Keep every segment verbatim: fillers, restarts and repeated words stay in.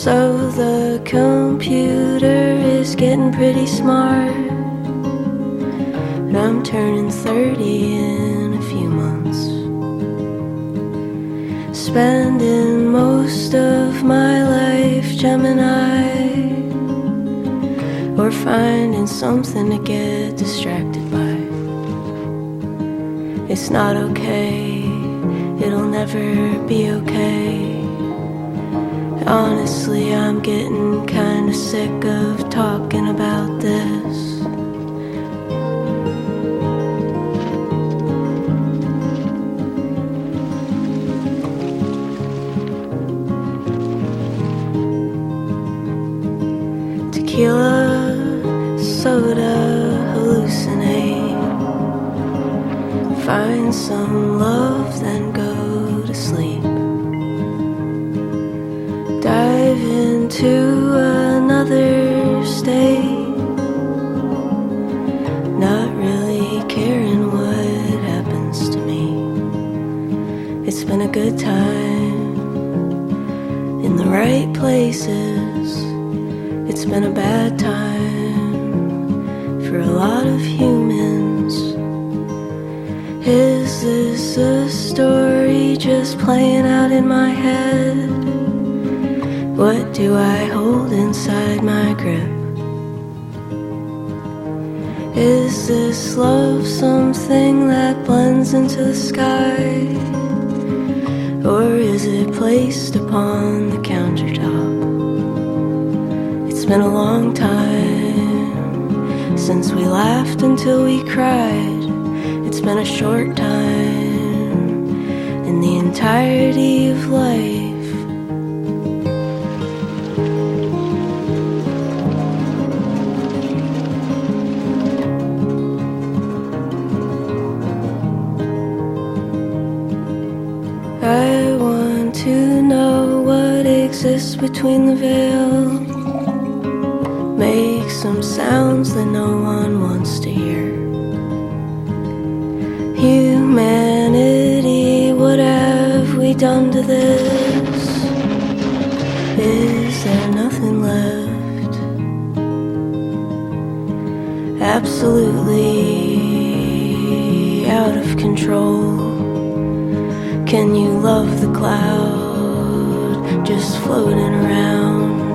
So the computer is getting pretty smart, and I'm turning thirty in a few months, spending most of my life Gemini, or finding something to get distracted by. It's not okay, it'll never be okay. Honestly, I'm getting kinda sick of talking about this. Tequila, soda, hallucinate. Find some love, then go to sleep. Dive into another state, not really caring what happens to me. It's been a good time in the right places. It's been a bad time for a lot of humans. Is this a story just playing out in my head? What do I hold inside my grip? Is this love something that blends into the sky? Or is it placed upon the countertop? It's been a long time since we laughed until we cried. It's been a short time in the entirety of life. I want to know what exists between the veil. Make some sounds that no one wants to hear. Humanity, what have we done to this? Is there nothing left? Absolutely out of control. Can you love the cloud just floating around?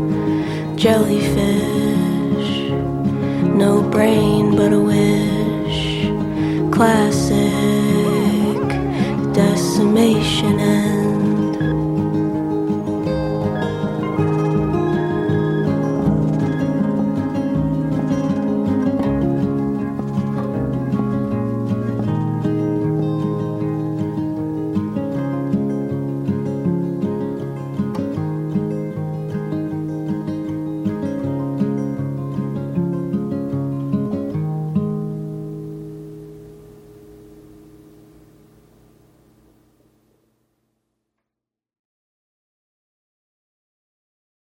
Jellyfish, no brain but a wish. Classic decimation and